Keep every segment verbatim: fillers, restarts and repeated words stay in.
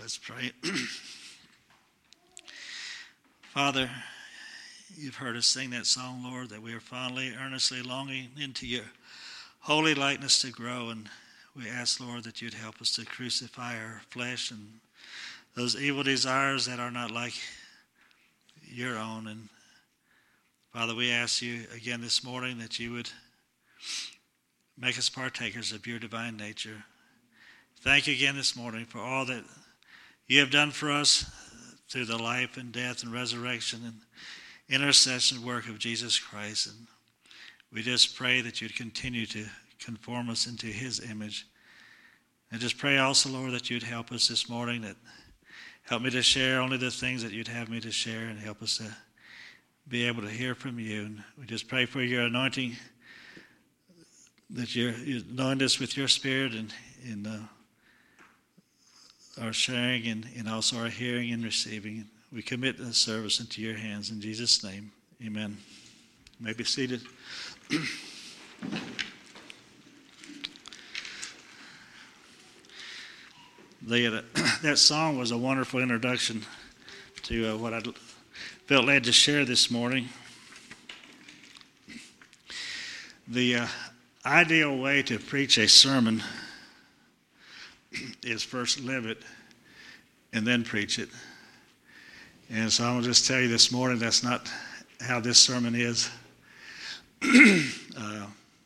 Let's pray. Father, you've heard us sing that song, Lord, that we are fondly, earnestly longing into your holy likeness to grow. And we ask, Lord, that you'd help us to crucify our flesh and those evil desires that are not like your own. And Father, we ask you again this morning that you would make us partakers of your divine nature. Thank you again this morning for all that you have done for us through the life and death and resurrection and intercession work of Jesus Christ. And we just pray that you'd continue to conform us into his image. And just pray also, Lord, that you'd help us this morning, that help me to share only the things that you'd have me to share, and help us to be able to hear from you. And we just pray for your anointing, that you anoint us with your spirit and in uh, our sharing and, and also our hearing and receiving. We commit the service into your hands in Jesus' name. Amen. You may be seated. the, uh, that song was a wonderful introduction to uh, what I felt led to share this morning. The uh, ideal way to preach a sermon is first live it and then preach it. And so I'm going to just tell you this morning that's not how this sermon is. uh,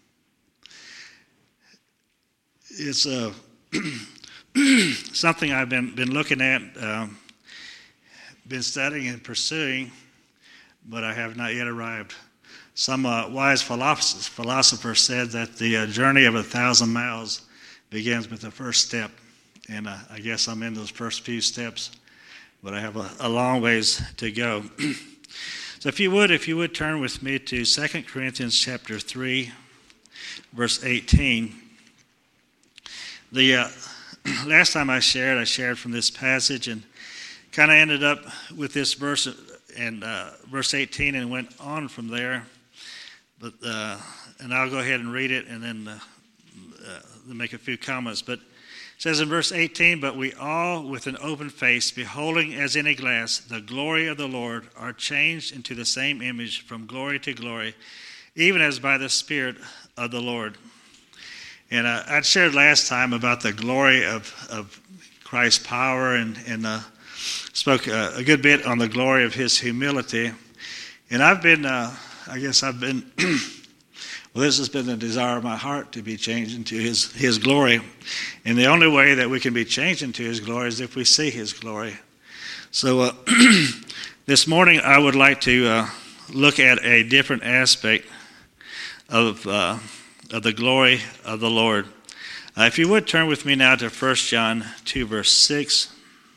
it's uh, something I've been, been looking at, um, been studying and pursuing, but I have not yet arrived. Some uh, wise philosopher said that the uh, journey of a thousand miles begins with the first step, and uh, I guess I'm in those first few steps, but I have a, a long ways to go. So if you would, if you would turn with me to Second Corinthians chapter three, verse eighteen. The uh, last time I shared, I shared from this passage and kind of ended up with this verse and uh, verse eighteen and went on from there. But uh, and I'll go ahead and read it and then uh, uh, make a few comments. But it says in verse eighteen, "But we all, with an open face, beholding as in a glass the glory of the Lord, are changed into the same image from glory to glory, even as by the Spirit of the Lord." And uh, I shared last time about the glory of, of Christ's power and, and uh, spoke uh, a good bit on the glory of his humility. And I've been... Uh, I guess I've been, well, this has been the desire of my heart to be changed into his, his glory. And the only way that we can be changed into his glory is if we see his glory. So uh, this morning I would like to uh, look at a different aspect of, uh, of the glory of the Lord. Uh, if you would turn with me now to First John two, verse six.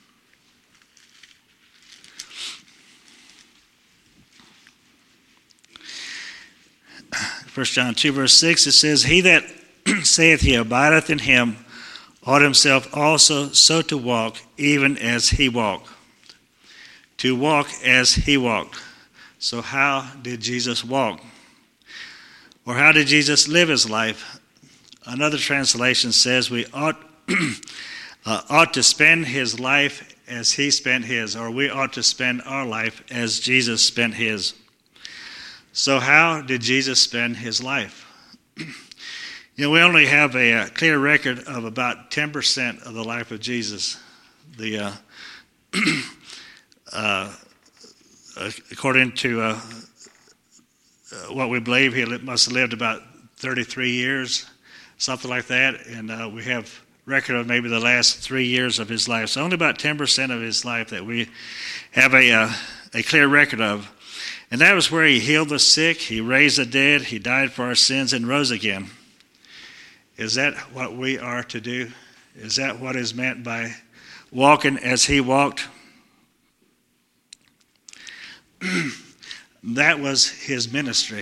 First John two, verse six, it says, "He that saith he abideth in him ought himself also so to walk, even as he walked." To walk as he walked. So how did Jesus walk? Or how did Jesus live his life? Another translation says we ought, uh, ought to spend his life as he spent his, or we ought to spend our life as Jesus spent his. So how did Jesus spend his life? You know, we only have a, a clear record of about ten percent of the life of Jesus. The uh, uh, according to uh, uh, what we believe, he must have lived about thirty-three years, something like that. And uh, we have record of maybe the last three years of his life. So only about ten percent of his life that we have a, uh, a clear record of. And that was where he healed the sick, he raised the dead, he died for our sins and rose again. Is that what we are to do? Is that what is meant by walking as he walked? That was his ministry.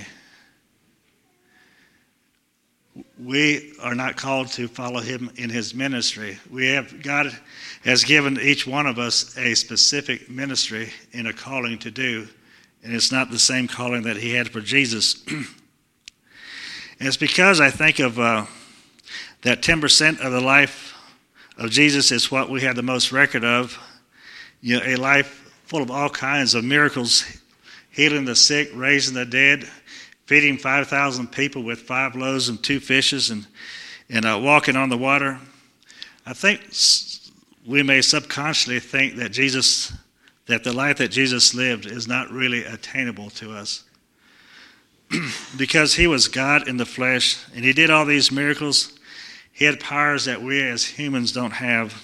We are not called to follow him in his ministry. We have, God has given each one of us a specific ministry and a calling to do. And it's not the same calling that he had for Jesus. And it's because I think of uh, that ten percent of the life of Jesus is what we have the most record of. You know, a life full of all kinds of miracles, healing the sick, raising the dead, feeding five thousand people with five loaves and two fishes, and, and uh, walking on the water. I think we may subconsciously think that Jesus, that the life that Jesus lived is not really attainable to us. Because he was God in the flesh, and he did all these miracles. He had powers that we as humans don't have.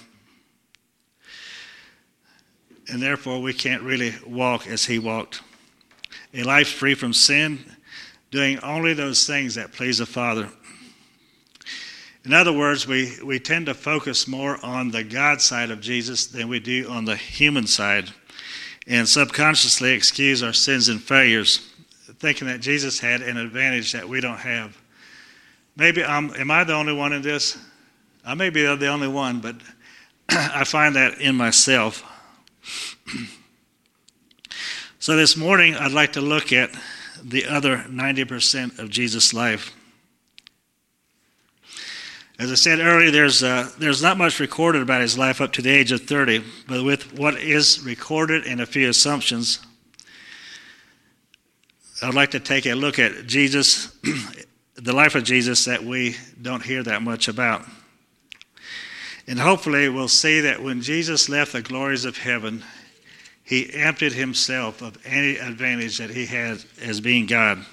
And therefore, we can't really walk as he walked. A life free from sin, doing only those things that please the Father. In other words, we, we tend to focus more on the God side of Jesus than we do on the human side, and subconsciously excuse our sins and failures, thinking that Jesus had an advantage that we don't have. Maybe I'm, am I the only one in this? I may be the only one, but I find that in myself. So this morning, I'd like to look at the other ninety percent of Jesus' life. As I said earlier, there's uh, there's not much recorded about his life up to the age of thirty, but with what is recorded and a few assumptions, I'd like to take a look at Jesus, the life of Jesus that we don't hear that much about. And hopefully we'll see that when Jesus left the glories of heaven, he emptied himself of any advantage that he had as being God.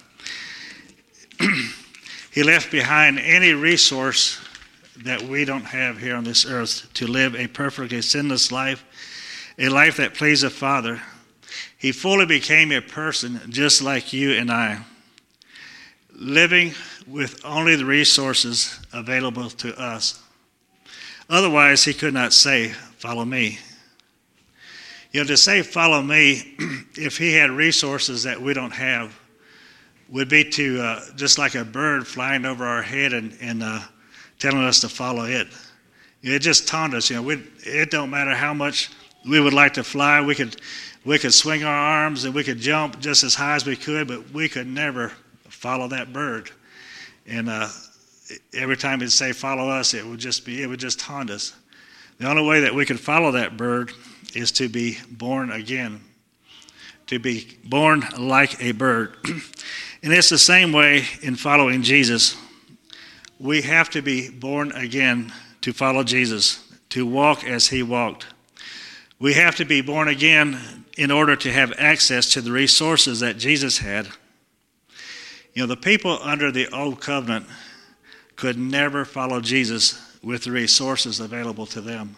He left behind any resource that we don't have here on this earth to live a perfectly sinless life, a life that pleased the Father. He fully became a person just like you and I, living with only the resources available to us. Otherwise, he could not say, "Follow me." You know, to say, "Follow me," if he had resources that we don't have, would be to, uh, just like a bird flying over our head and, and uh, telling us to follow it. It just taunted us. You know, we, it don't matter how much we would like to fly. We could, we could swing our arms and we could jump just as high as we could, but we could never follow that bird. And uh, every time it'd say, "Follow us," it would just be, it would just taunt us. The only way that we could follow that bird is to be born again, to be born like a bird. And it's the same way in following Jesus. We have to be born again to follow Jesus, to walk as he walked. We have to be born again in order to have access to the resources that Jesus had. You know, the people under the old covenant could never follow Jesus with the resources available to them.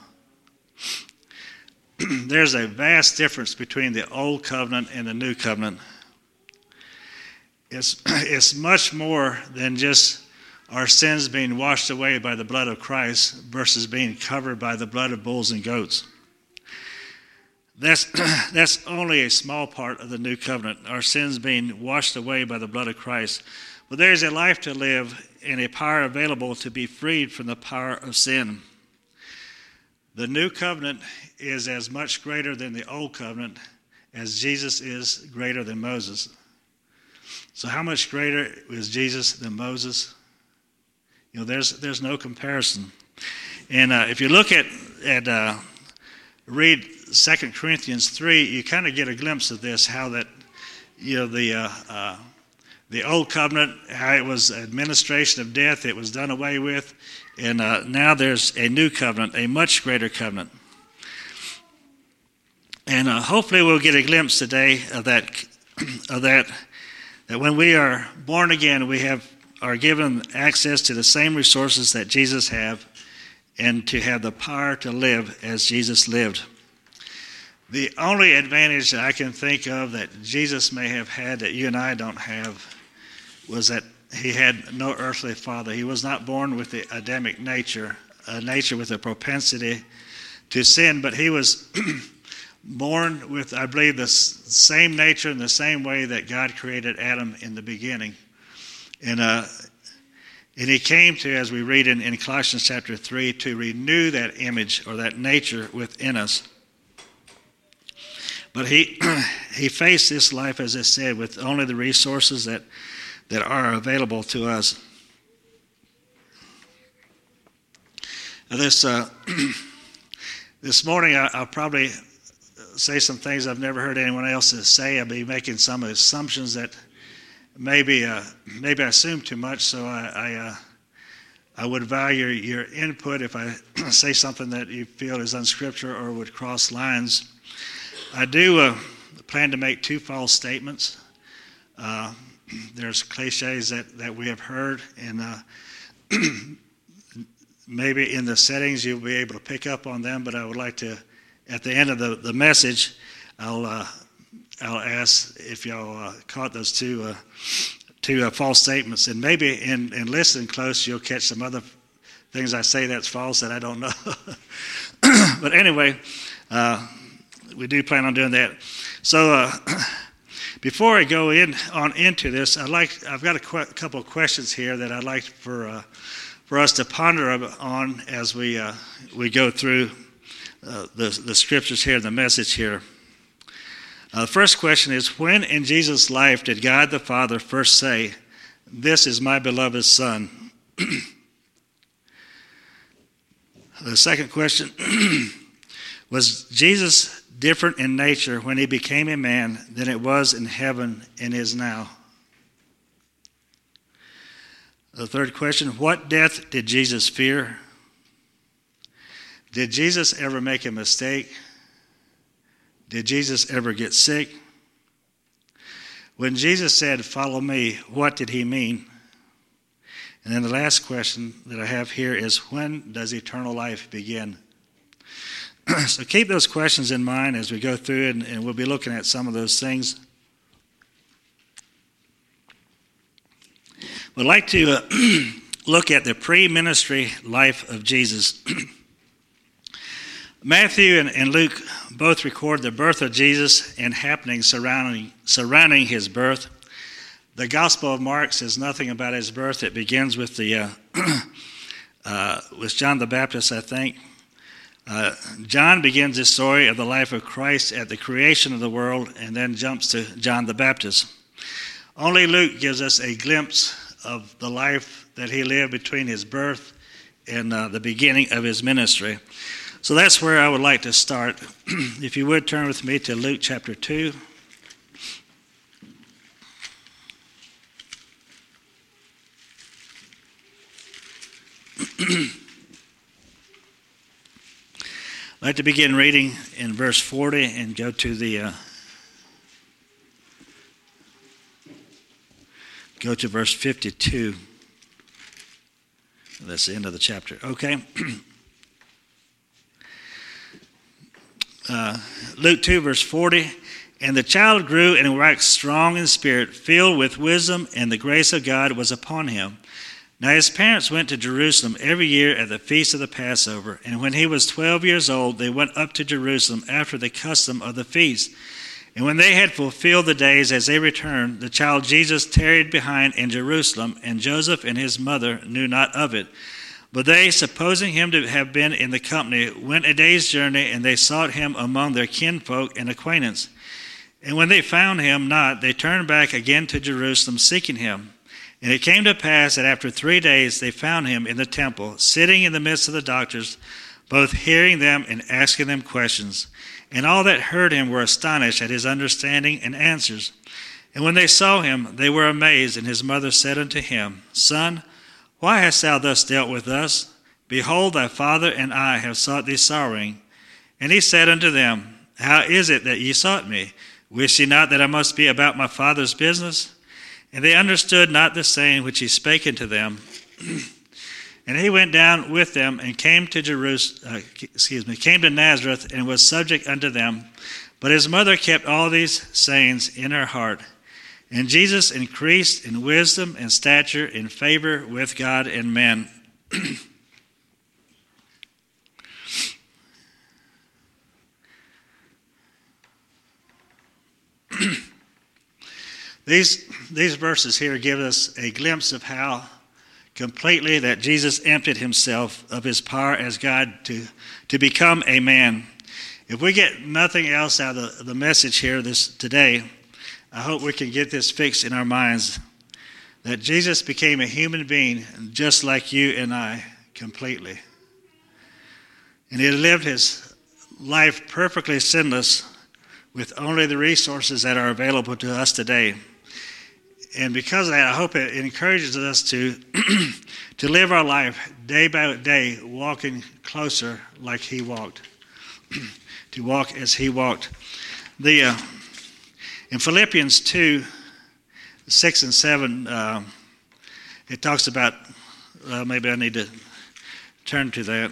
There's a vast difference between the old covenant and the new covenant. It's, it's much more than just our sins being washed away by the blood of Christ versus being covered by the blood of bulls and goats. That's, that's only a small part of the new covenant, our sins being washed away by the blood of Christ. But there's a life to live and a power available to be freed from the power of sin. The new covenant is as much greater than the old covenant as Jesus is greater than Moses. So how much greater is Jesus than Moses? You know, there's there's no comparison. And uh, if you look at, at uh, read Second Corinthians three, you kind of get a glimpse of this, how that, you know, the uh, uh, the old covenant, how it was administration of death, it was done away with, and uh, now there's a new covenant, a much greater covenant. And uh, hopefully we'll get a glimpse today of that, of that, that when we are born again, we have are given access to the same resources that Jesus had, and to have the power to live as Jesus lived. The only advantage that I can think of that Jesus may have had that you and I don't have was that he had no earthly father. He was not born with the Adamic nature, a nature with a propensity to sin, but he was born with, I believe, the same nature in the same way that God created Adam in the beginning. And uh, and he came to, as we read in, in Colossians chapter three, to renew that image or that nature within us. But he he faced this life, as I said, with only the resources that, that are available to us. This uh, this morning, I, I'll probably say some things I've never heard anyone else say. I'll be making some assumptions that maybe uh, maybe I assume too much. So I I, uh, I would value your input if I say something that you feel is unscriptural or would cross lines. I do uh, plan to make two false statements. Uh, there's cliches that, that we have heard, and uh, maybe in the settings you'll be able to pick up on them, but I would like to, at the end of the, the message, I'll uh, I'll ask if y'all uh, caught those two uh, two uh, false statements, and maybe in, in listening close you'll catch some other things I say that's false that I don't know. But anyway, uh, we do plan on doing that. So uh, before I go in on into this, I'd like I've got a qu- couple of questions here that I'd like for uh, for us to ponder on as we uh, we go through uh, the the scriptures here, the message here. Uh, the first question is: when in Jesus' life did God the Father first say, "This is my beloved Son"? The second question: was Jesus different in nature when he became a man than it was in heaven and is now? The third question: what death did Jesus fear? Did Jesus ever make a mistake? Did Jesus ever get sick? When Jesus said, "Follow me," what did he mean? And then the last question that I have here is: when does eternal life begin? So keep those questions in mind as we go through it, and, and we'll be looking at some of those things. We'd like to uh, look at the pre-ministry life of Jesus. Matthew and, and Luke both record the birth of Jesus and happenings surrounding, surrounding his birth. The Gospel of Mark says nothing about his birth. It begins with the uh, uh, with John the Baptist, I think. Uh, John begins the story of the life of Christ at the creation of the world and then jumps to John the Baptist. Only Luke gives us a glimpse of the life that he lived between his birth and uh, the beginning of his ministry. So that's where I would like to start. If you would turn with me to Luke chapter two. I'd like to begin reading in verse forty and go to the uh, go to verse fifty-two. That's the end of the chapter. Okay. uh, Luke two, verse forty. And the child grew and waxed strong in spirit, filled with wisdom, and the grace of God was upon him. Now his parents went to Jerusalem every year at the feast of the Passover, and when he was twelve years old, they went up to Jerusalem after the custom of the feast. And when they had fulfilled the days as they returned, the child Jesus tarried behind in Jerusalem, and Joseph and his mother knew not of it. But they, supposing him to have been in the company, went a day's journey, and they sought him among their kinfolk and acquaintance. And when they found him not, they turned back again to Jerusalem, seeking him. And it came to pass that after three days they found him in the temple, sitting in the midst of the doctors, both hearing them and asking them questions. And all that heard him were astonished at his understanding and answers. And when they saw him, they were amazed. And his mother said unto him, Son, why hast thou thus dealt with us? Behold, thy father and I have sought thee sorrowing. And he said unto them, How is it that ye sought me? Wist ye not that I must be about my father's business? And they understood not the saying which he spake unto them. And he went down with them and came to Jerusalem, uh, excuse me, came to Nazareth and was subject unto them. But his mother kept all these sayings in her heart. And Jesus increased in wisdom and stature, in favor with God and men. These, these verses here give us a glimpse of how completely that Jesus emptied himself of his power as God to, to become a man. If we get nothing else out of the, the message here this today, I hope we can get this fixed in our minds, that Jesus became a human being just like you and I completely. And he lived his life perfectly sinless with only the resources that are available to us today. And because of that, I hope it encourages us to to live our life day by day, walking closer like he walked, to walk as he walked. The uh, in Philippians two, six and seven, uh, it talks about. Uh, maybe I need to turn to that.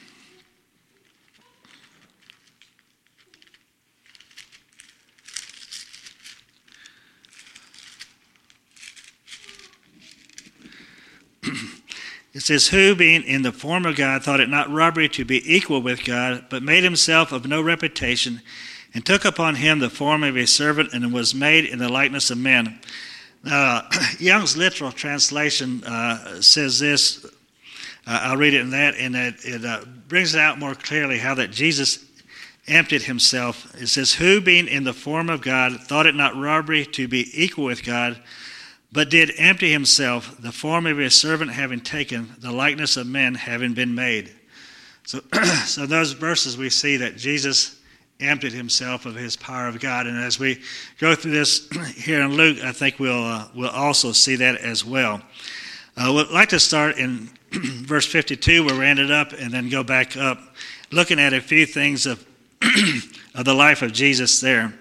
It says, who, being in the form of God, thought it not robbery to be equal with God, but made himself of no reputation, and took upon him the form of a servant, and was made in the likeness of men. Uh, Young's literal translation uh, says this. Uh, I'll read it in that, and it, it uh, brings it out more clearly how that Jesus emptied himself. It says, who, being in the form of God, thought it not robbery to be equal with God, but did empty himself, the form of a servant having taken, the likeness of men having been made. So, so those verses we see that Jesus emptied himself of his power of God. And as we go through this here in Luke, I think we'll, uh, we'll also see that as well. Uh, we'd like to start in verse fifty-two where we ended up and then go back up, looking at a few things of, of the life of Jesus there.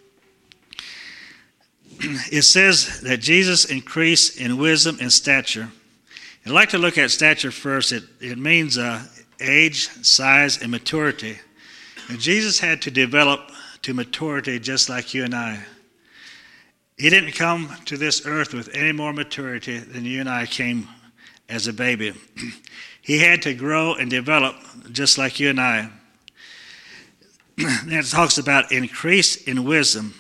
It says that Jesus increased in wisdom and stature. I'd like to look at stature first. It, it means uh, age, size, and maturity. And Jesus had to develop to maturity just like you and I. He didn't come to this earth with any more maturity than you and I came as a baby. He had to grow and develop just like you and I. Then it talks about increase in wisdom.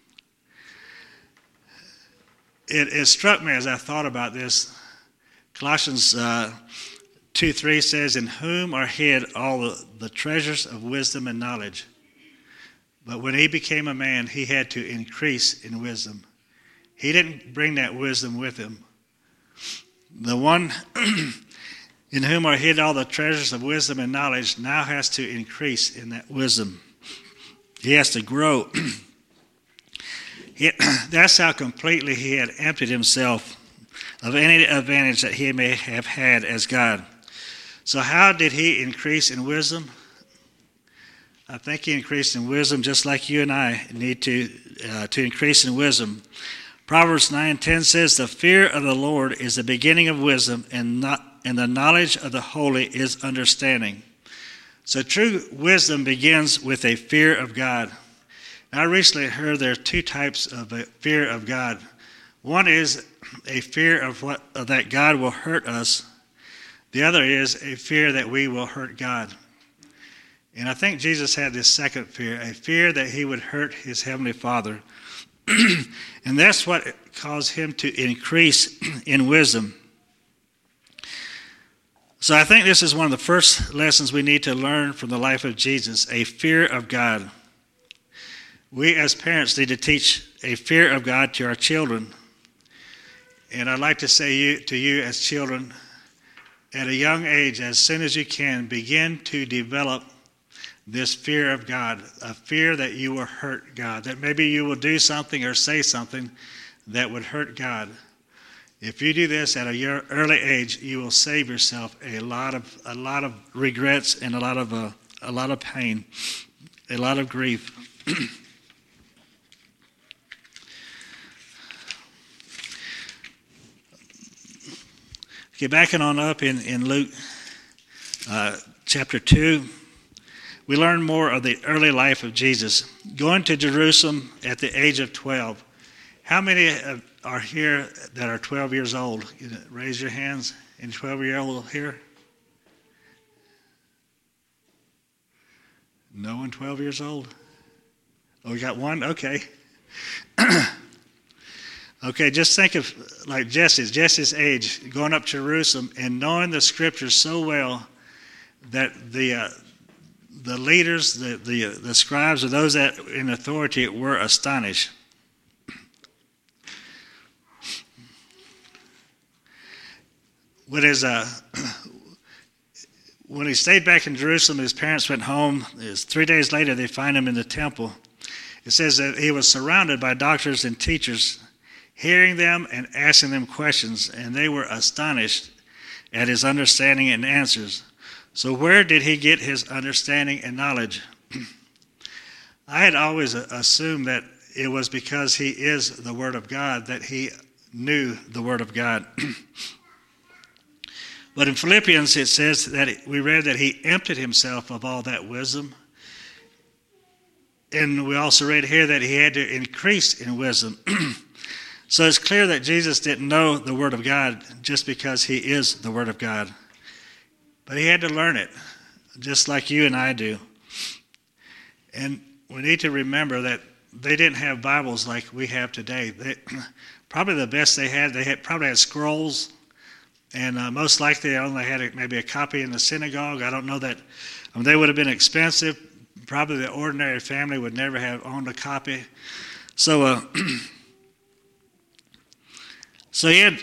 It, it struck me as I thought about this. Colossians uh, two three says, in whom are hid all the, the treasures of wisdom and knowledge. But when he became a man, he had to increase in wisdom. He didn't bring that wisdom with him. The one in whom are hid all the treasures of wisdom and knowledge now has to increase in that wisdom. He has to grow. He, that's how completely he had emptied himself of any advantage that he may have had as God. So how did he increase in wisdom? I think he increased in wisdom just like you and I need to uh, to increase in wisdom. Proverbs nine ten says, the fear of the Lord is the beginning of wisdom, and not and the knowledge of the holy is understanding. So true wisdom begins with a fear of God. I recently heard there are two types of a fear of God. One is a fear of what of that God will hurt us. The other is a fear that we will hurt God. And I think Jesus had this second fear, a fear that he would hurt his heavenly Father. And that's what caused him to increase in wisdom. So I think this is one of the first lessons we need to learn from the life of Jesus, a fear of God. We as parents need to teach a fear of God to our children. And I'd like to say you, to you as children, at a young age, as soon as you can, begin to develop this fear of God, a fear that you will hurt God, that maybe you will do something or say something that would hurt God. If you do this at a early age, you will save yourself a lot of a lot of regrets and a lot of uh, a lot of pain, a lot of grief. Okay, backing on up in, in Luke uh, chapter two, we learn more of the early life of Jesus. Going to Jerusalem at the age of twelve. How many are here that are twelve years old? Raise your hands. Any twelve-year-old here? No one twelve years old? Oh, we got one? Okay. Okay, just think of like Jesse's, Jesse's age, going up to Jerusalem and knowing the scriptures so well that the uh, the leaders, the, the, uh, the scribes, or those that in authority were astonished. What is uh, when he stayed back in Jerusalem, his parents went home. It was three days later, they find him in the temple. It says that he was surrounded by doctors and teachers, hearing them and asking them questions, and they were astonished at his understanding and answers. So where did he get his understanding and knowledge? I had always assumed that it was because he is the Word of God that he knew the Word of God. But in Philippians it says that we read that he emptied himself of all that wisdom. And we also read here that he had to increase in wisdom. So it's clear that Jesus didn't know the Word of God just because he is the Word of God. But he had to learn it, just like you and I do. And we need to remember that they didn't have Bibles like we have today. They, probably the best they had, they had probably had scrolls, and uh, most likely they only had a, maybe a copy in the synagogue. I don't know that. I mean, they would have been expensive. Probably the ordinary family would never have owned a copy. So, uh, so he had,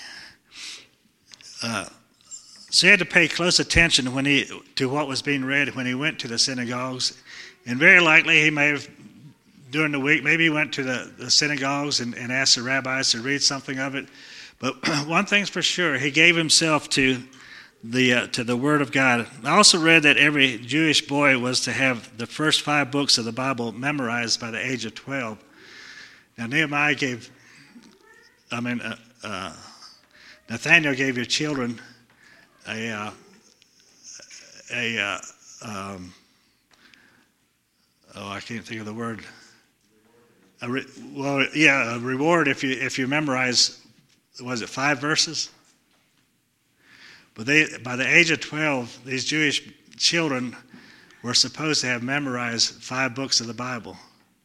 uh, so he had to pay close attention when he to what was being read when he went to the synagogues, and very likely he may have during the week maybe he went to the, the synagogues and, and asked the rabbis to read something of it. But one thing's for sure, he gave himself to the uh, to the Word of God. I also read that every Jewish boy was to have the first five books of the Bible memorized by the age of twelve. Now Nehemiah gave, I mean, uh, uh, Nathaniel gave your children a uh, a uh, um, oh I can't think of the word. A re, well, yeah, a reward if you if you memorize. Was it five verses? But they, by the age of twelve, these Jewish children were supposed to have memorized five books of the Bible.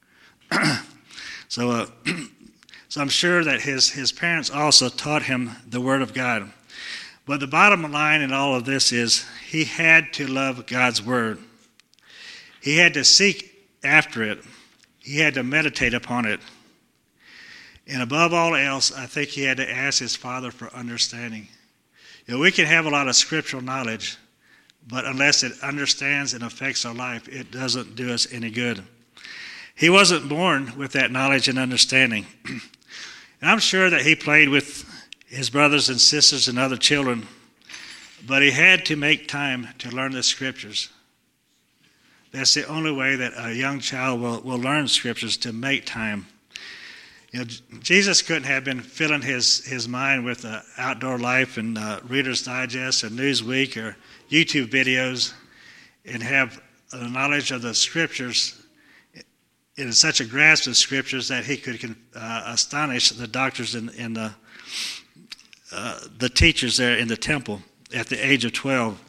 so, uh, so I'm sure that his his parents also taught him the Word of God. But the bottom line in all of this is he had to love God's Word. He had to seek after it. He had to meditate upon it. And above all else, I think he had to ask his father for understanding. You know, we can have a lot of scriptural knowledge, but unless it understands and affects our life, it doesn't do us any good. He wasn't born with that knowledge and understanding. And I'm sure that he played with his brothers and sisters and other children, but he had to make time to learn the scriptures. That's the only way that a young child will, will learn scriptures, to make time. You know, Jesus couldn't have been filling his, his mind with uh, outdoor life and uh, Reader's Digest or Newsweek or YouTube videos and have a knowledge of the Scriptures in such a grasp of Scriptures that he could uh, astonish the doctors and, and the, uh, the teachers there in the temple at the age of twelve.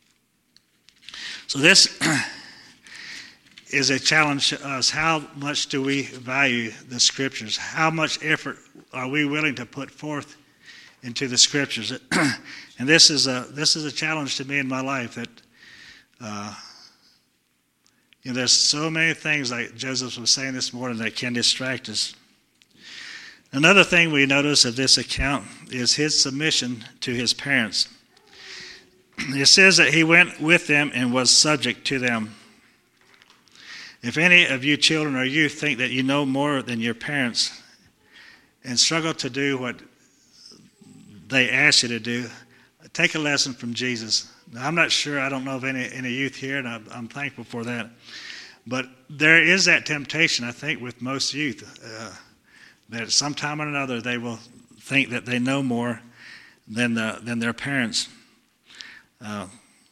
So this is a challenge to us. How much do we value the Scriptures? How much effort are we willing to put forth into the Scriptures? And this is a this is a challenge to me in my life. That uh, you know, there's so many things, like Joseph was saying this morning, that can distract us. Another thing we notice of this account is his submission to his parents. It says that he went with them and was subject to them. If any of you children or youth think that you know more than your parents and struggle to do what they ask you to do, take a lesson from Jesus. Now, I'm not sure, I don't know of any, any youth here, and I'm, I'm thankful for that. But there is that temptation, I think, with most youth, uh, that at some time or another they will think that they know more than, the, than their parents. Uh,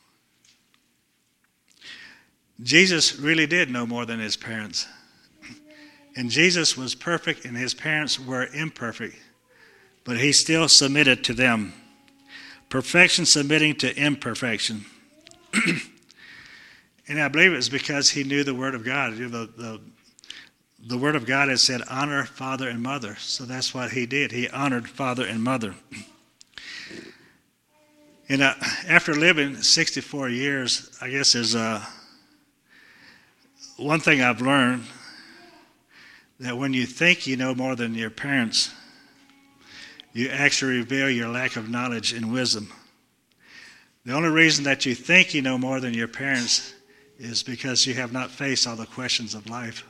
Jesus really did know more than his parents. And Jesus was perfect and his parents were imperfect, but he still submitted to them. Perfection submitting to imperfection. And I believe it was because he knew the Word of God. You know, the, the, the Word of God has said, honor father and mother. So that's what he did. He honored father and mother. And uh, after living sixty-four years, I guess there's a... One thing I've learned, that when you think you know more than your parents, you actually reveal your lack of knowledge and wisdom. The only reason that you think you know more than your parents is because you have not faced all the questions of life.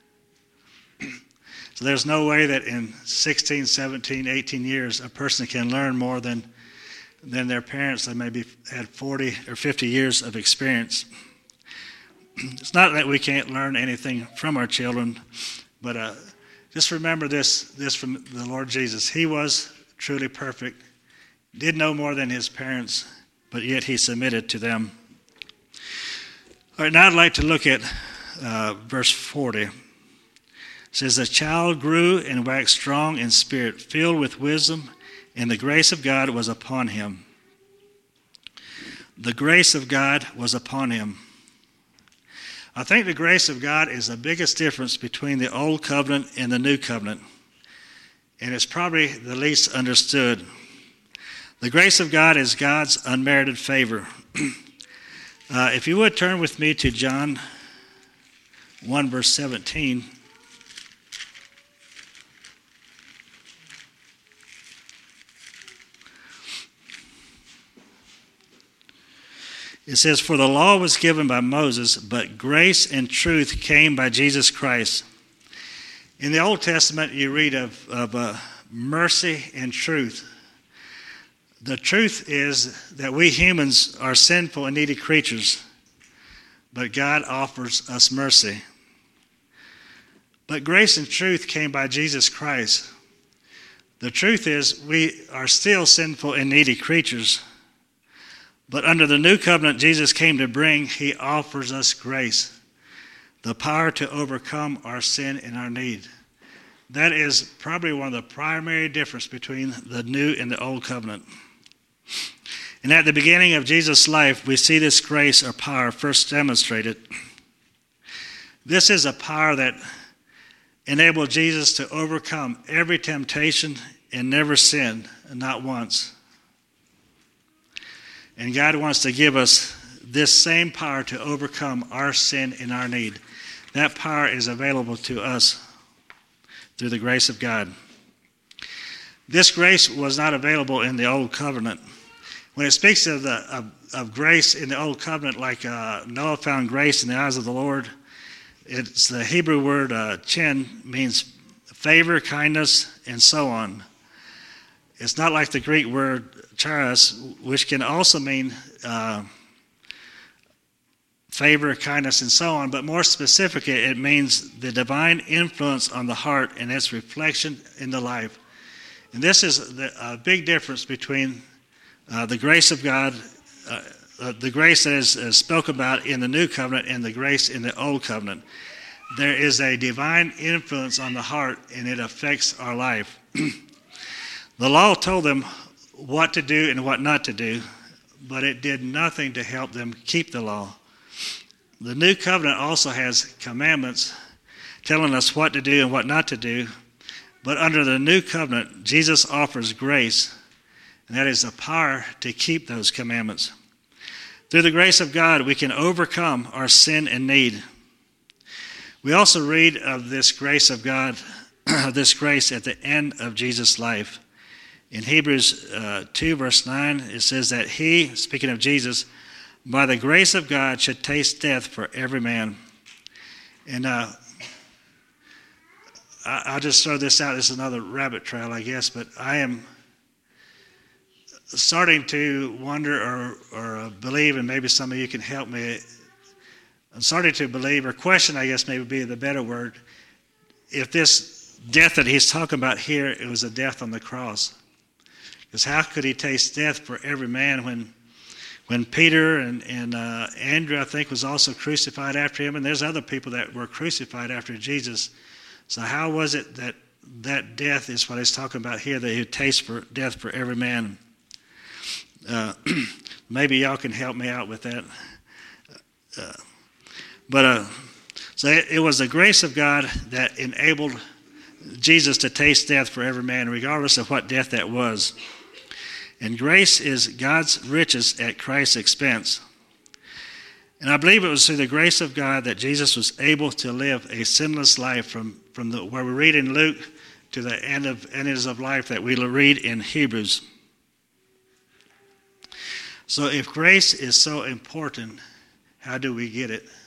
So there's no way that in sixteen, seventeen, eighteen years a person can learn more than, than their parents that maybe had forty or fifty years of experience. It's not that we can't learn anything from our children, but uh, just remember this, this from the Lord Jesus. He was truly perfect, did know more than his parents, but yet he submitted to them. All right, now I'd like to look at uh, verse forty. It says, the child grew and waxed strong in spirit, filled with wisdom, and the grace of God was upon him. The grace of God was upon him. I think the grace of God is the biggest difference between the old covenant and the new covenant, and it's probably the least understood. The grace of God is God's unmerited favor. uh, if you would turn with me to John one, verse seventeen. It says, for the law was given by Moses, but grace and truth came by Jesus Christ. In the Old Testament, you read of, of uh, mercy and truth. The truth is that we humans are sinful and needy creatures, but God offers us mercy. But grace and truth came by Jesus Christ. The truth is we are still sinful and needy creatures, but under the new covenant Jesus came to bring, he offers us grace, the power to overcome our sin and our need. That is probably one of the primary differences between the new and the old covenant. And at the beginning of Jesus' life, we see this grace or power first demonstrated. This is a power that enabled Jesus to overcome every temptation and never sin, not once. And God wants to give us this same power to overcome our sin and our need. That power is available to us through the grace of God. This grace was not available in the Old Covenant. When it speaks of, the, of, of grace in the Old Covenant, like uh, Noah found grace in the eyes of the Lord, it's the Hebrew word uh, chin, means favor, kindness, and so on. It's not like the Greek word charis, which can also mean uh, favor, kindness, and so on, but more specifically, it means the divine influence on the heart and its reflection in the life. And this is the, a big difference between uh, the grace of God, uh, uh, the grace that is uh, spoken about in the New Covenant and the grace in the Old Covenant. There is a divine influence on the heart, and it affects our life. The law told them what to do and what not to do, but it did nothing to help them keep the law. The New Covenant also has commandments telling us what to do and what not to do, but under the New Covenant, Jesus offers grace, and that is the power to keep those commandments. Through the grace of God, we can overcome our sin and need. We also read of this grace of God, this grace at the end of Jesus' life. In Hebrews uh, two, verse nine, it says that he, speaking of Jesus, by the grace of God should taste death for every man. And uh, I, I'll just throw this out. This is another rabbit trail, I guess, but I am starting to wonder or, or uh, believe, and maybe some of you can help me. I'm starting to believe, or question, I guess maybe would be the better word, if this death that he's talking about here, it was a death on the cross. Because how could he taste death for every man when when Peter and, and uh, Andrew, I think, was also crucified after him, and there's other people that were crucified after Jesus. So how was it that that death is what he's talking about here, that he would taste for death for every man? Uh, maybe y'all can help me out with that. Uh, but uh, so it, it was the grace of God that enabled Jesus to taste death for every man, regardless of what death that was. And grace is God's riches at Christ's expense. And I believe it was through the grace of God that Jesus was able to live a sinless life from, from the, where we read in Luke to the end of endings of life that we read in Hebrews. So if grace is so important, how do we get it?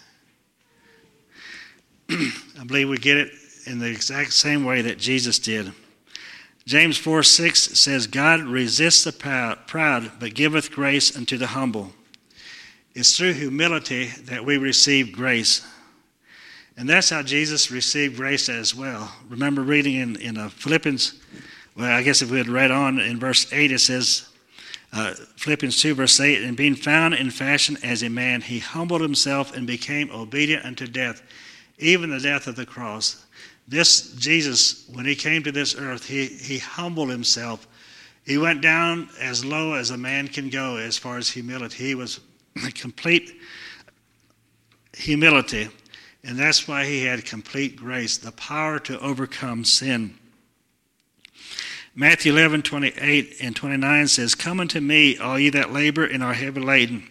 I believe we get it in the exact same way that Jesus did. James four six says, God resists the proud, but giveth grace unto the humble. It's through humility that we receive grace. And that's how Jesus received grace as well. Remember reading in, in uh, Philippians, well, I guess if we had read on in verse eight, it says, uh, Philippians two, verse eight, and being found in fashion as a man, he humbled himself and became obedient unto death, even the death of the cross. This Jesus, when he came to this earth, he, he humbled himself. He went down as low as a man can go as far as humility. He was complete humility. And that's why he had complete grace, the power to overcome sin. Matthew eleven, twenty-eight and twenty-nine says, Come unto me, all ye that labor and are heavy laden,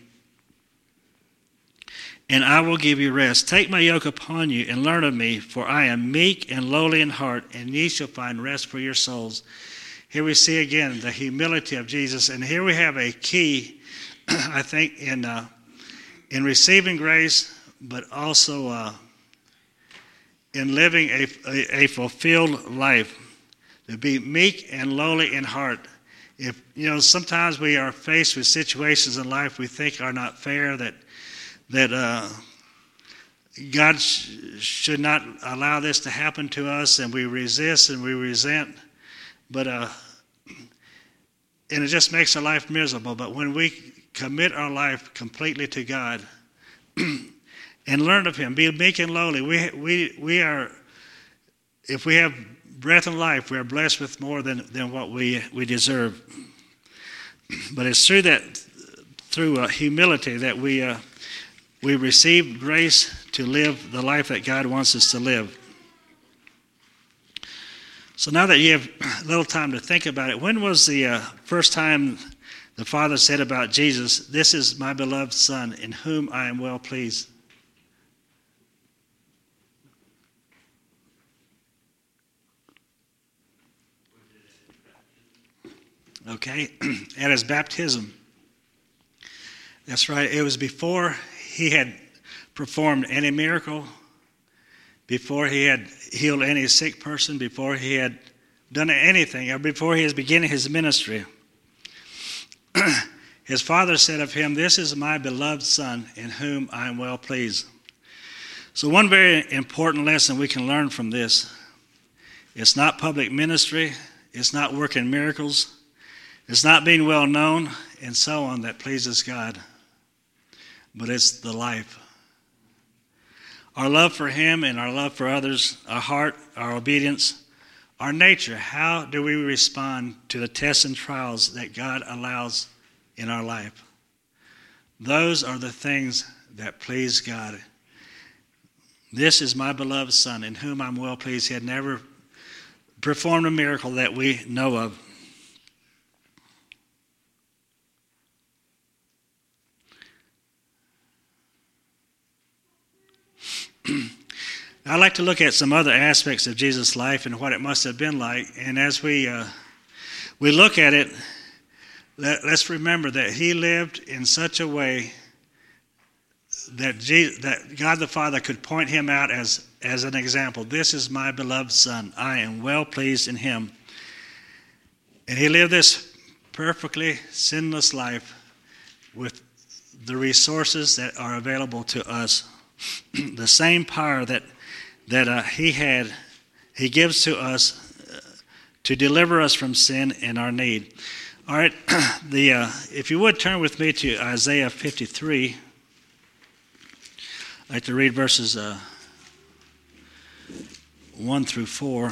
and I will give you rest. Take my yoke upon you and learn of me, for I am meek and lowly in heart, and ye shall find rest for your souls. Here we see again the humility of Jesus, and here we have a key, I think, in uh, in receiving grace, but also uh, in living a, a, a fulfilled life. To be meek and lowly in heart. If you know, sometimes we are faced with situations in life we think are not fair, that that uh, God sh- should not allow this to happen to us, and we resist and we resent. But uh, and it just makes our life miserable. But when we commit our life completely to God and learn of Him, be meek and lowly, we we we are. If we have breath and life, we are blessed with more than, than what we, we deserve. But it's through that, through uh, humility, that we uh, we receive grace to live the life that God wants us to live. So now that you have a little time to think about it, when was the uh, first time the Father said about Jesus, "This is my beloved Son, in whom I am well pleased"? Okay, at his baptism. That's right. It was before he had performed any miracle, before he had healed any sick person, before he had done anything, or before he was beginning his ministry. His Father said of him, "This is my beloved Son, in whom I am well pleased." So one very important lesson we can learn from this: it's not public ministry, it's not working miracles, it's not being well known and so on that pleases God, but it's the life. Our love for Him and our love for others, our heart, our obedience, our nature. How do we respond to the tests and trials that God allows in our life? Those are the things that please God. This is my beloved Son, in whom I'm well pleased. He had never performed a miracle that we know of. I'd like to look at some other aspects of Jesus' life and what it must have been like. And as we uh, we look at it, let, let's remember that He lived in such a way that, Jesus, that God the Father could point Him out as, as an example. This is my beloved Son. I am well pleased in Him. And He lived this perfectly sinless life with the resources that are available to us. The same power that that uh, He had, He gives to us uh, to deliver us from sin and our need. All right, the uh, if you would turn with me to Isaiah fifty-three. I'd like to read verses uh, one through four.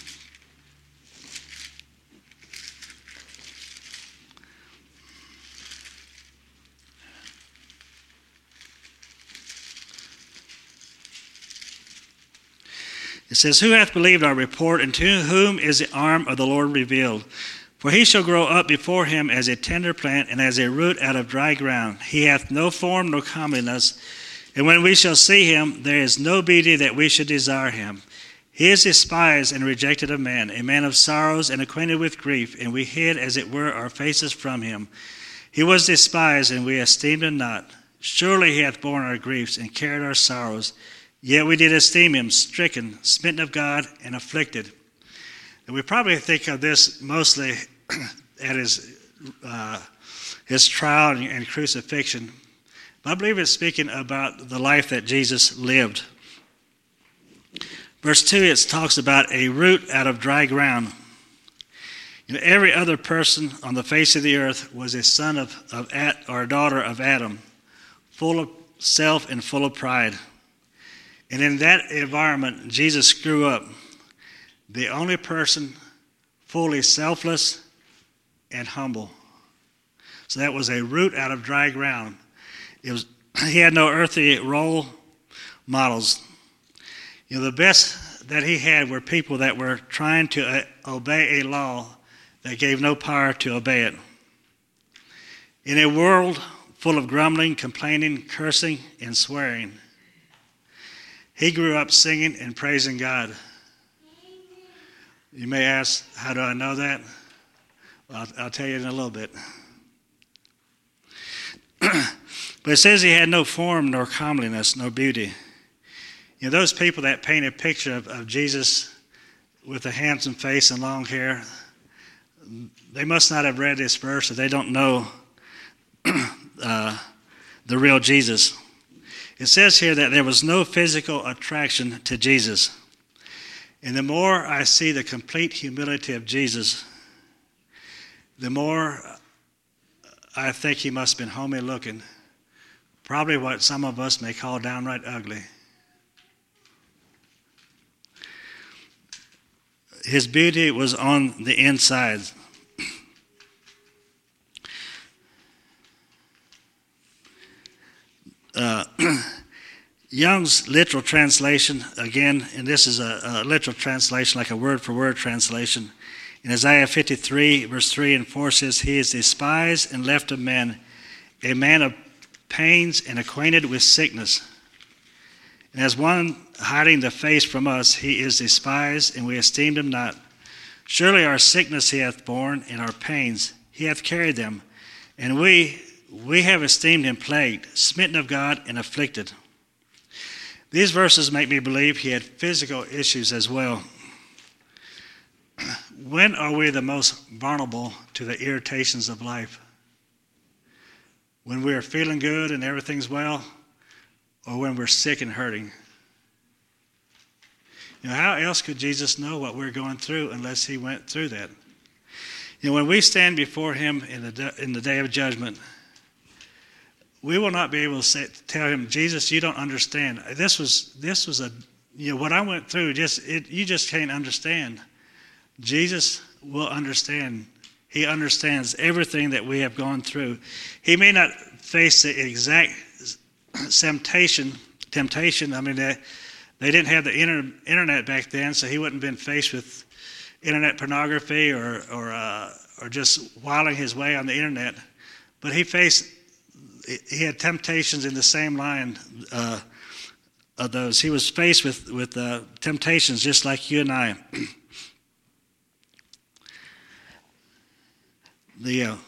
It says, "Who hath believed our report, and to whom is the arm of the Lord revealed? For he shall grow up before him as a tender plant, and as a root out of dry ground. He hath no form nor comeliness, and when we shall see him, there is no beauty that we should desire him. He is despised and rejected of man, a man of sorrows and acquainted with grief, and we hid, as it were, our faces from him. He was despised, and we esteemed him not. Surely he hath borne our griefs and carried our sorrows. Yet we did esteem him stricken, smitten of God, and afflicted. And we probably think of this mostly at his uh, his trial and, and crucifixion. But I believe it's speaking about the life that Jesus lived. Verse two, it talks about a root out of dry ground. You know, every other person on the face of the earth was a son of, of Ad, or a daughter of Adam, full of self and full of pride. And in that environment, Jesus grew up, the only person fully selfless and humble. So that was a root out of dry ground. It was he had no earthly role models. You know, the best that he had were people that were trying to uh, obey a law that gave no power to obey it. In a world full of grumbling, complaining, cursing, and swearing, he grew up singing and praising God. You may ask, how do I know that? Well, I'll, I'll tell you in a little bit. But it says he had no form, nor comeliness, nor beauty. You know, those people that paint a picture of, of Jesus with a handsome face and long hair, they must not have read this verse, or they don't know uh, the real Jesus. It says here that there was no physical attraction to Jesus. And the more I see the complete humility of Jesus, the more I think he must have been homely looking. Probably what some of us may call downright ugly. His beauty was on the inside. Uh, Young's literal translation, again, and this is a, a literal translation, like a word-for-word translation. In Isaiah fifty-three, verse three and four says, he is despised and left of men, a man of pains and acquainted with sickness. And as one hiding the face from us, he is despised, and we esteemed him not. Surely our sickness he hath borne, and our pains he hath carried them. And we, we have esteemed him plagued, smitten of God, and afflicted. These verses make me believe he had physical issues as well. When are we the most vulnerable to the irritations of life? When we're feeling good and everything's well, or when we're sick and hurting? You know, how else could Jesus know what we're going through unless he went through that? You know, when we stand before him in the in the day of judgment, we will not be able to say, tell him, Jesus, you don't understand. This was this was a you know what I went through. Just it, you just can't understand. Jesus will understand. He understands everything that we have gone through. He may not face the exact temptation. Temptation. I mean, they, they didn't have the inter, internet back then, so he wouldn't have been faced with internet pornography or or uh, or just whiling his way on the internet. But he faced. He had temptations in the same line uh, of those. He was faced with with uh, temptations just like you and I. The uh,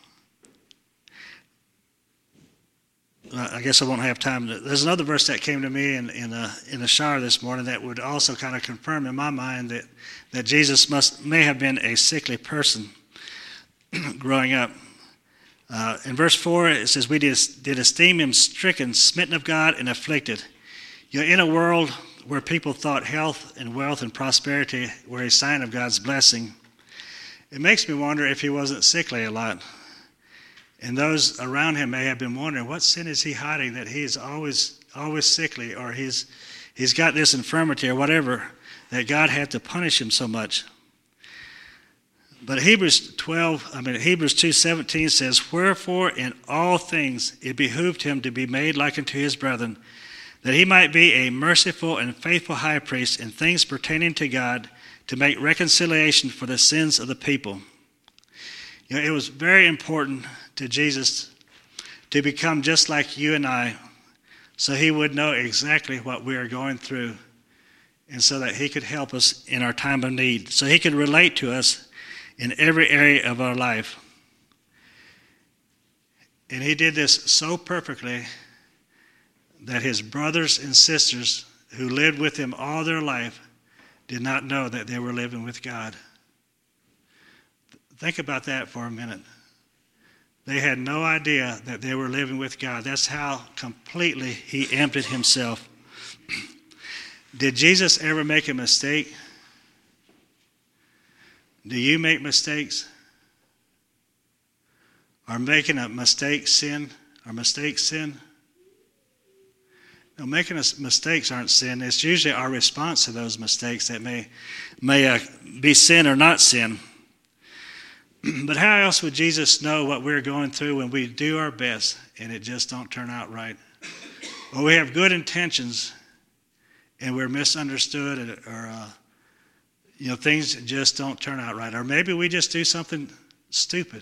I guess I won't have time. To, there's another verse that came to me in in a, in the shower this morning that would also kind of confirm in my mind that, that Jesus must may have been a sickly person growing up. Uh, in verse four, it says, "We did, did esteem him stricken, smitten of God, and afflicted." You know, in a world where people thought health and wealth and prosperity were a sign of God's blessing, it makes me wonder if he wasn't sickly a lot. And those around him may have been wondering, what sin is he hiding that he is always always sickly, or he's he's got this infirmity or whatever, that God had to punish him so much. But Hebrews twelve, I mean Hebrews two seventeen says, "Wherefore in all things it behooved him to be made like unto his brethren, that he might be a merciful and faithful high priest in things pertaining to God, to make reconciliation for the sins of the people." You know, it was very important to Jesus to become just like you and I, so he would know exactly what we are going through, and so that he could help us in our time of need, so he could relate to us in every area of our life. And he did this so perfectly that his brothers and sisters who lived with him all their life did not know that they were living with God. Think about that for a minute. They had no idea that they were living with God. That's how completely he emptied himself. Did Jesus ever make a mistake? Do you make mistakes? Are making a mistake sin? Are mistakes sin? No, making us mistakes aren't sin. It's usually our response to those mistakes that may, may uh, be sin or not sin. But how else would Jesus know what we're going through when we do our best and it just don't turn out right? Or we have good intentions and we're misunderstood, or uh, you know, things just don't turn out right. Or maybe we just do something stupid.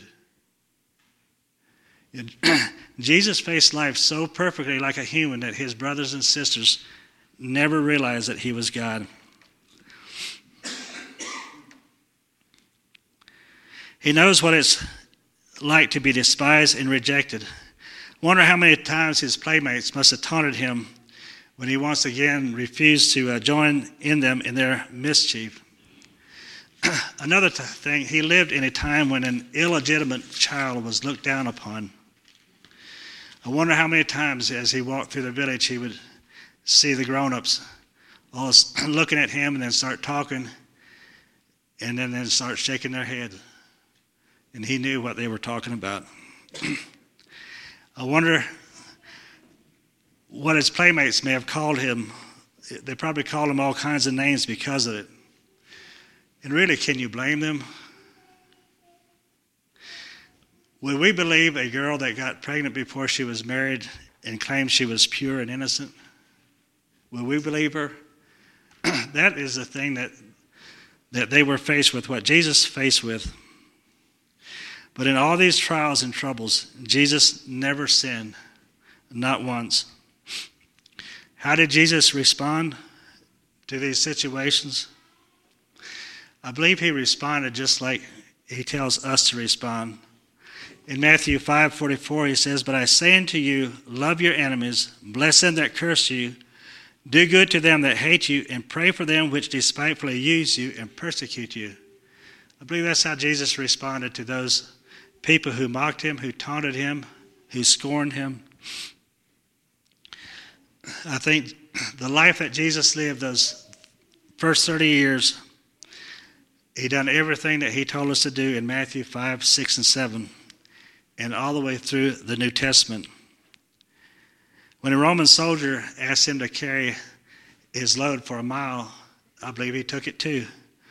Jesus faced life so perfectly like a human that his brothers and sisters never realized that he was God. He knows what it's like to be despised and rejected. Wonder how many times his playmates must have taunted him when he once again refused to uh, join in them in their mischief. Another t- thing, he lived in a time when an illegitimate child was looked down upon. I wonder how many times as he walked through the village he would see the grown-ups all looking at him and then start talking and then, then start shaking their head. And he knew what they were talking about. I wonder what his playmates may have called him. They probably called him all kinds of names because of it. And really, can you blame them? Would we believe a girl that got pregnant before she was married and claimed she was pure and innocent? Will we believe her? That is the thing that, that they were faced with, what Jesus faced with. But in all these trials and troubles, Jesus never sinned, not once. How did Jesus respond to these situations? I believe he responded just like he tells us to respond. In Matthew five forty-four, he says, "But I say unto you, love your enemies, bless them that curse you, do good to them that hate you, and pray for them which despitefully use you and persecute you." I believe that's how Jesus responded to those people who mocked him, who taunted him, who scorned him. I think the life that Jesus lived those first thirty years, he done everything that he told us to do in Matthew five, six, and seven, and all the way through the New Testament. When a Roman soldier asked him to carry his load for a mile, I believe he took it too.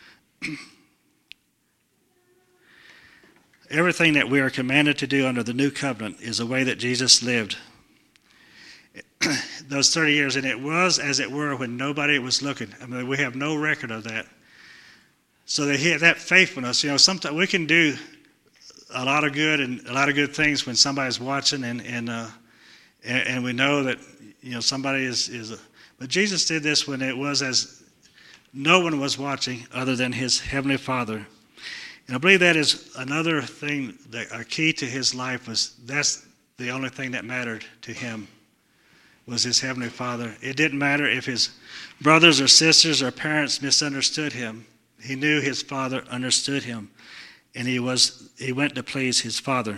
Everything that we are commanded to do under the new covenant is the way that Jesus lived those thirty years, and it was, as it were, when nobody was looking. I mean, we have no record of that. So that he had that faithfulness. You know, sometimes we can do a lot of good and a lot of good things when somebody's watching, and and uh, and, and we know that, you know, somebody is is. A, but Jesus did this when it was as no one was watching other than his heavenly Father. And I believe that is another thing, that a key to his life was that's the only thing that mattered to him, was his heavenly Father. It didn't matter if his brothers or sisters or parents misunderstood him. He knew his Father understood him, and he was he went to please his Father.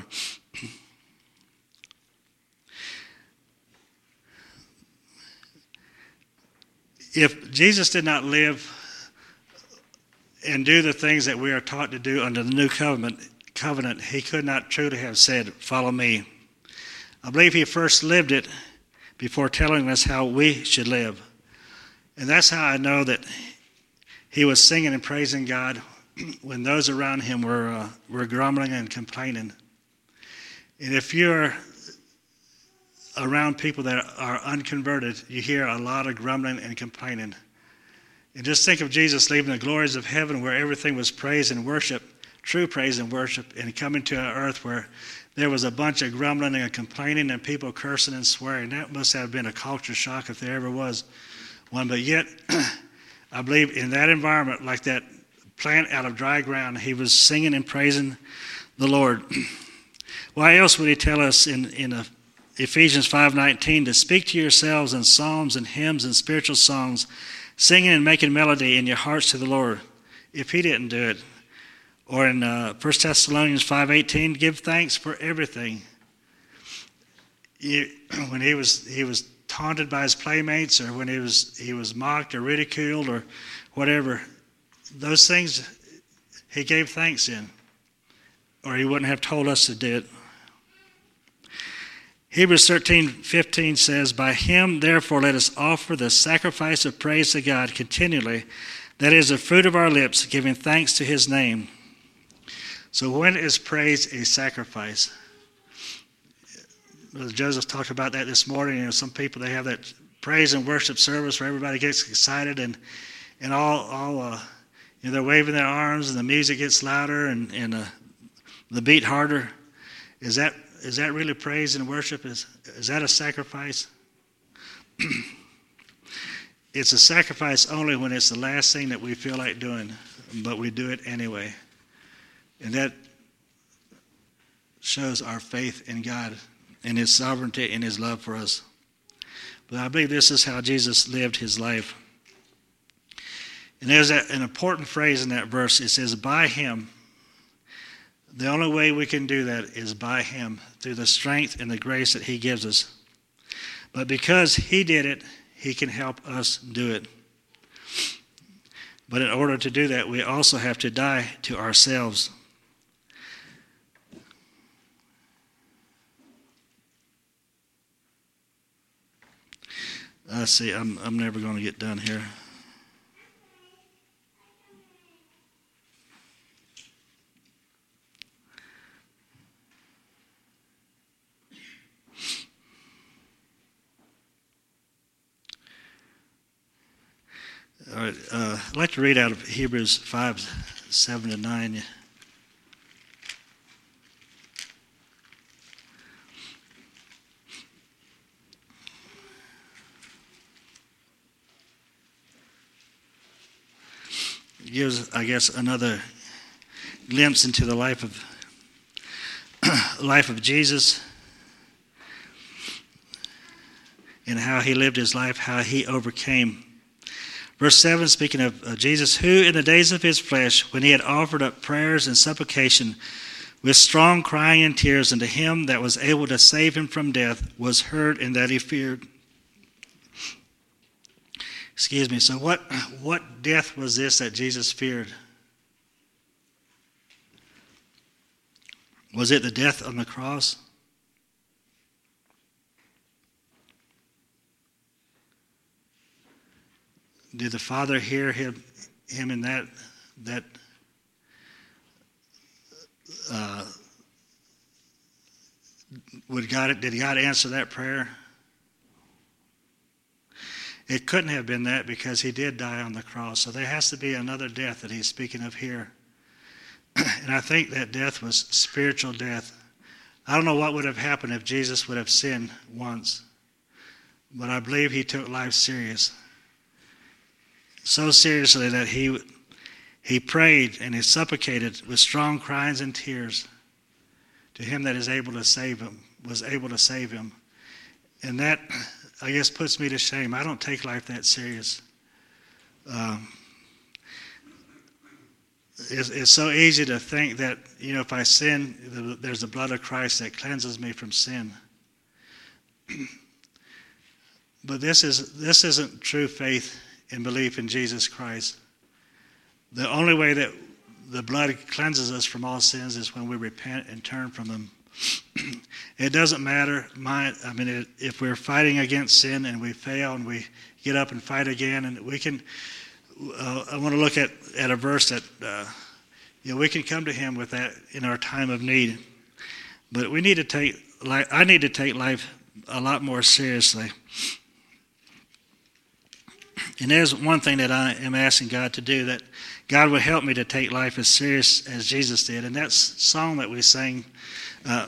If Jesus did not live and do the things that we are taught to do under the new covenant, covenant, he could not truly have said, "Follow me." I believe he first lived it before telling us how we should live. And that's how I know that he was singing and praising God when those around him were uh, were grumbling and complaining. And if you're around people that are unconverted, you hear a lot of grumbling and complaining. And just think of Jesus leaving the glories of heaven where everything was praise and worship, true praise and worship, and coming to an earth where there was a bunch of grumbling and complaining and people cursing and swearing. That must have been a culture shock if there ever was one. But yet, I believe in that environment, like that plant out of dry ground, he was singing and praising the Lord. Why else would he tell us in, in a, Ephesians five nineteen to speak to yourselves in psalms and hymns and spiritual songs, singing and making melody in your hearts to the Lord, if he didn't do it? Or in uh, First Thessalonians five eighteen, give thanks for everything. You, when he was he was taunted by his playmates, or when he was he was mocked or ridiculed or whatever, those things he gave thanks in, or he wouldn't have told us to do it. Hebrews thirteen fifteen says, by him therefore let us offer the sacrifice of praise to God continually, that is the fruit of our lips, giving thanks to his name. So when is praise a sacrifice? Joseph talked about that this morning. You know, some people, they have that praise and worship service where everybody gets excited and and all all uh, you know, they're waving their arms and the music gets louder and and uh, the beat harder. Is that is that really praise and worship? Is is that a sacrifice? It's a sacrifice only when it's the last thing that we feel like doing, but we do it anyway. And that shows our faith in God and his sovereignty and his love for us. But I believe this is how Jesus lived his life. And there's a, an important phrase in that verse. It says, by him. The only way we can do that is by him, through the strength and the grace that he gives us. But because he did it, he can help us do it. But in order to do that, we also have to die to ourselves. I see, I'm I'm never going to get done here. All right, uh, I'd like to read out of Hebrews five, seven to nine. It gives, I guess, another glimpse into the life of life of Jesus and how he lived his life, how he overcame. Verse seven, speaking of uh, Jesus, who in the days of his flesh, when he had offered up prayers and supplication with strong crying and tears unto him that was able to save him from death, was heard in that he feared. Excuse me. So what, what death was this that Jesus feared? Was it the death on the cross? Did the Father hear him, him in that, that uh, would God, did God answer that prayer? It couldn't have been that, because he did die on the cross. So there has to be another death that he's speaking of here. And I think that death was spiritual death. I don't know what would have happened if Jesus would have sinned once, but I believe he took life serious. So seriously that he he prayed and he supplicated with strong cries and tears to him that is able to save him, was able to save him. And that, I guess, puts me to shame. I don't take life that serious. Um, it's, it's so easy to think that, you know, if I sin, there's the blood of Christ that cleanses me from sin. But this is this isn't true faith and belief in Jesus Christ. The only way that the blood cleanses us from all sins is when we repent and turn from them. It doesn't matter. My, I mean, it, if we're fighting against sin and we fail and we get up and fight again, and we can. Uh, I want to look at, at a verse that uh, you know, we can come to Him with that in our time of need. But we need to take. Life, I need to take life a lot more seriously. And there's one thing that I am asking God to do, that God would help me to take life as serious as Jesus did. And that song that we sang uh,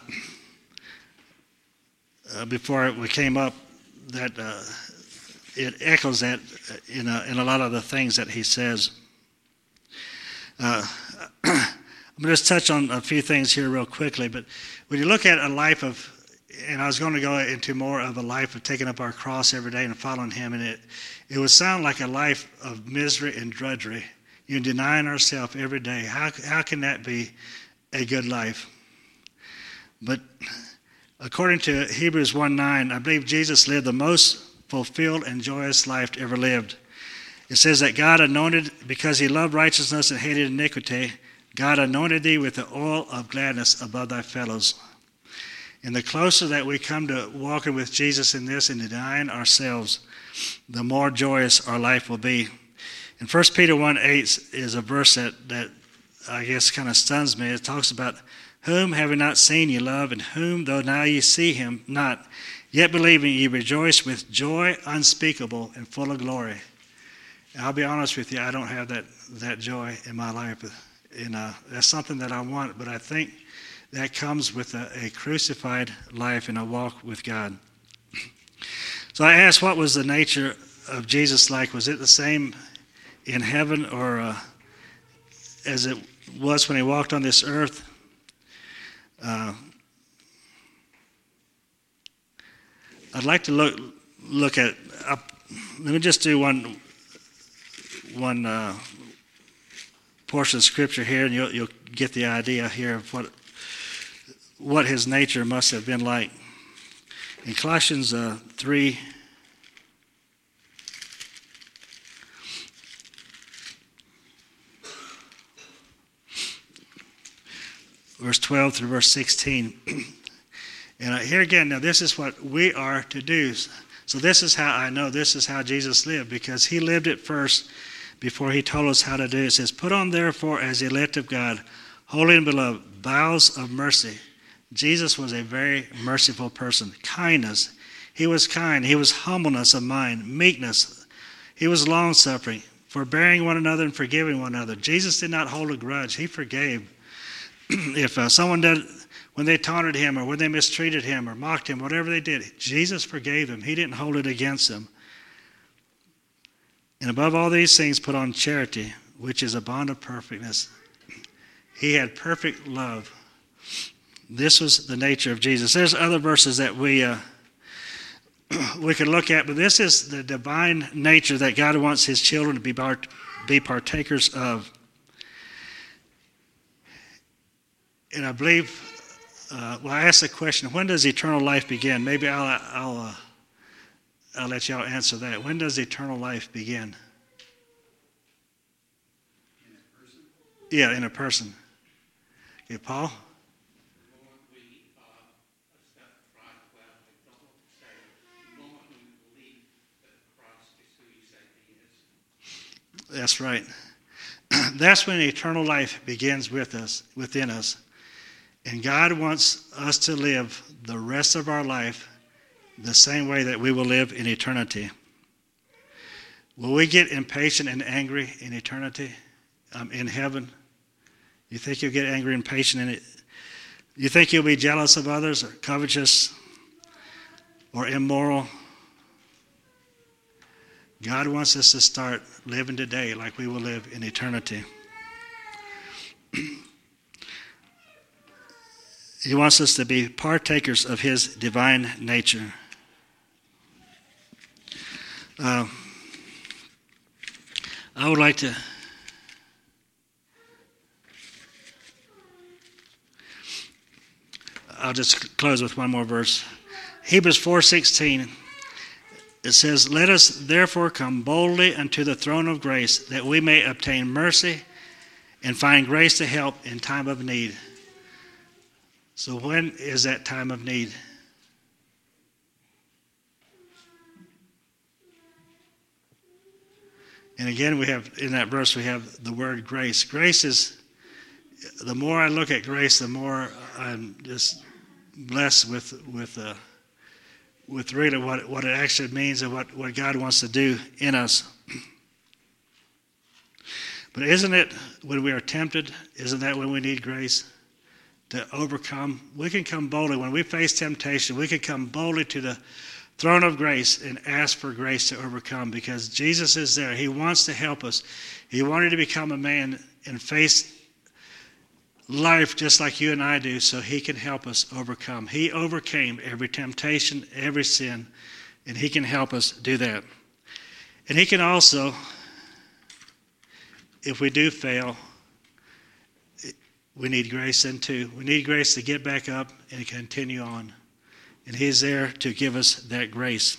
uh, before we came up, that uh, it echoes that in a, in a lot of the things that he says. Uh, I'm going to just touch on a few things here real quickly. But when you look at a life of, and I was going to go into more of a life of taking up our cross every day and following him, and it, it would sound like a life of misery and drudgery. You know, denying ourselves every day. How, how can that be a good life? But according to Hebrews one nine, I believe Jesus lived the most fulfilled and joyous life ever lived. It says that God anointed, because he loved righteousness and hated iniquity, God anointed thee with the oil of gladness above thy fellows. And the closer that we come to walking with Jesus in this and denying ourselves, the more joyous our life will be. And First Peter one eight is a verse that, that I guess kind of stuns me. It talks about, whom having not seen ye love, and whom though now ye see him not, yet believing ye rejoice with joy unspeakable and full of glory. And I'll be honest with you, I don't have that, that joy in my life. And uh, that's something that I want, but I think that comes with a, a crucified life and a walk with God. So I asked, what was the nature of Jesus like? Was it the same in heaven or uh, as it was when he walked on this earth? Uh, I'd like to look look at. Uh, let me just do one one uh, portion of scripture here, and you'll you'll get the idea here of what what his nature must have been like. In Colossians uh, three. Verse twelve through verse sixteen. And uh, here again, now this is what we are to do. So this is how I know this is how Jesus lived, because he lived it first before he told us how to do it. It says, put on therefore as the elect of God, holy and beloved, bowels of mercy. Jesus was a very merciful person. Kindness. He was kind. He was humbleness of mind, meekness. He was long-suffering, forbearing one another and forgiving one another. Jesus did not hold a grudge. He forgave. If uh, someone did, when they taunted him or when they mistreated him or mocked him, whatever they did, Jesus forgave them. He didn't hold it against them. And above all these things, put on charity, which is a bond of perfectness. He had perfect love. This was the nature of Jesus. There's other verses that we uh, we could look at, but this is the divine nature that God wants his children to be part, be partakers of. And I believe, uh, well, I asked the question, when does eternal life begin? Maybe I'll I'll uh, I'll let y'all answer that. When does eternal life begin? In a person? Yeah, in a person. Okay, Paul? The moment we uh, accept Christ, well, I don't know what to say. The moment we believe that Christ is who you say he is. That's right. That's when eternal life begins with us, within us. And God wants us to live the rest of our life the same way that we will live in eternity. Will we get impatient and angry in eternity, um, in heaven? You think you'll get angry and impatient in it? You think you'll be jealous of others or covetous or immoral? God wants us to start living today like we will live in eternity. He wants us to be partakers of his divine nature. Uh, I would like to I'll just close with one more verse. Hebrews four sixteen. It says, let us therefore come boldly unto the throne of grace, that we may obtain mercy and find grace to help in time of need. So when is that time of need? And again, we have, in that verse, we have the word grace. Grace is, the more I look at grace, the more I'm just blessed with, with, uh, with really what, what it actually means and what, what God wants to do in us. But isn't it when we are tempted, isn't that when we need grace to overcome? We can come boldly. When we face temptation, we can come boldly to the throne of grace and ask for grace to overcome, because Jesus is there. He wants to help us. He wanted to become a man and face life just like you and I do so he can help us overcome. He overcame every temptation, every sin, and he can help us do that. And he can also, if we do fail, we need grace then too. We need grace to get back up and continue on. And he's there to give us that grace.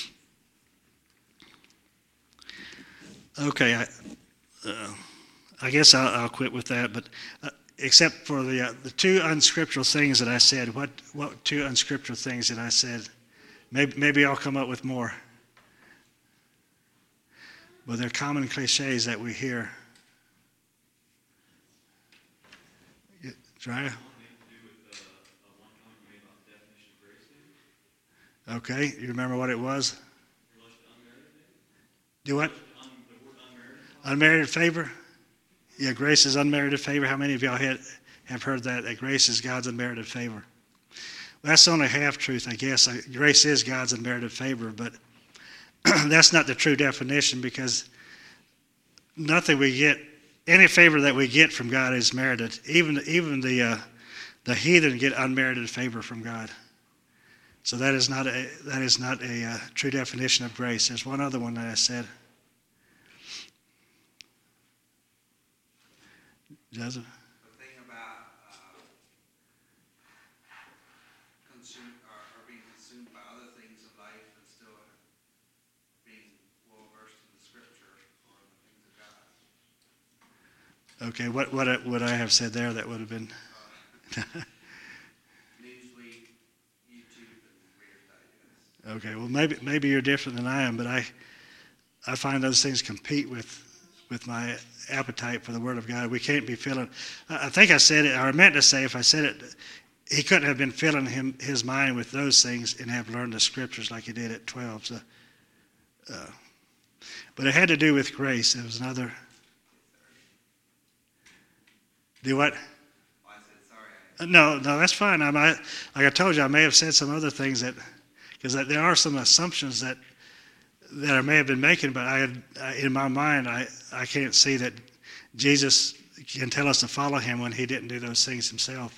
Okay, I, uh, I guess I'll, I'll quit with that. But uh, except for the uh, the two unscriptural things that I said, what what two unscriptural things that I said? Maybe maybe I'll come up with more. But they're common cliches that we hear. Dry? Okay, you remember what it was? Do what? Unmerited favor? Yeah, grace is unmerited favor. How many of y'all had, have heard that, that grace is God's unmerited favor? Well, that's only half truth, I guess. Grace is God's unmerited favor, but that's not the true definition, because nothing we get, any favor that we get from God is merited. Even even the uh, the heathen get unmerited favor from God. So that is not a that is not a uh, true definition of grace. There's one other one that I said. Joseph? The thing about uh, consume, or, or being consumed by other things of life and still being well versed in the scripture or the things of God. Okay, what what would I have said there that would have been? Uh, Newsweek, YouTube, and Reader's Digest. Okay, well maybe maybe you're different than I am, but I I find those things compete with with my appetite for the Word of God. We can't be filling. I think I said it, or I meant to say, if I said it, he couldn't have been filling him his mind with those things and have learned the Scriptures like he did at twelve. So, uh, but it had to do with grace. It was another. Do what? Oh, I said sorry. No, no, that's fine. I might, like I told you, I may have said some other things that, because there are some assumptions that that I may have been making, but I, had, I in my mind, I, I can't see that Jesus can tell us to follow him when he didn't do those things himself.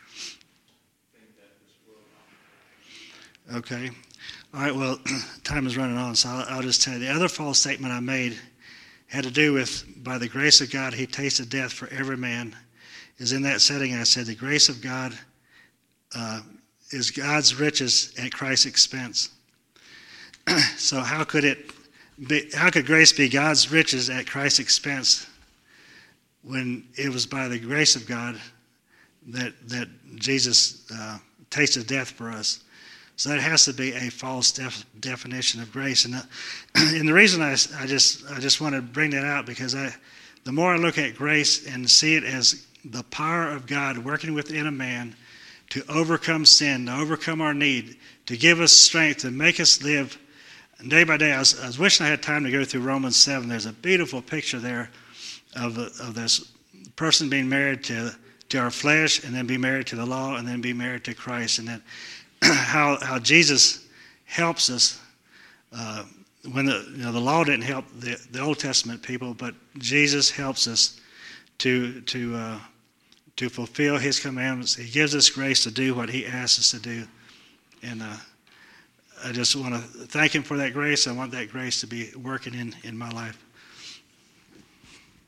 Okay. All right, well, time is running on, so I'll, I'll just tell you. The other false statement I made had to do with, by the grace of God, he tasted death for every man. Is in that setting I said the grace of God uh, is God's riches at Christ's expense. So how could it be, how could grace be God's riches at Christ's expense when it was by the grace of God that that Jesus uh, tasted death for us? So that has to be a false def- definition of grace. And, uh, and the reason I, I just I just want to bring that out, because I, the more I look at grace and see it as the power of God working within a man to overcome sin, to overcome our need, to give us strength, to make us live day by day. I was, I was wishing I had time to go through Romans seven. There's a beautiful picture there of, of this person being married to, to our flesh, and then be married to the law, and then be married to Christ. And that how how Jesus helps us uh, when the you know the law didn't help the, the Old Testament people, but Jesus helps us to to uh, to fulfill his commandments. He gives us grace to do what he asks us to do, and uh, I just want to thank him for that grace. I want that grace to be working in, in my life.